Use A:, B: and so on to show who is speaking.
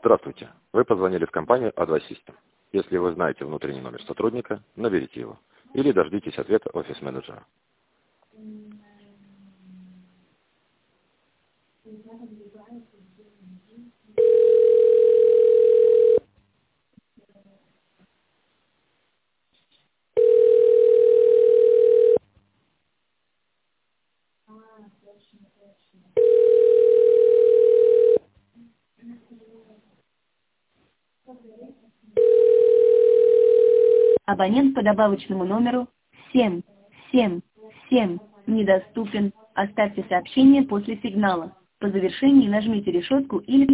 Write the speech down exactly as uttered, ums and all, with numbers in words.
A: Здравствуйте. Вы позвонили в компанию Advice System. Если вы знаете внутренний номер сотрудника, наберите его. Или дождитесь ответа офис-менеджера.
B: Абонент по добавочному номеру семь семь семь недоступен. Оставьте сообщение после сигнала. По завершении нажмите решетку или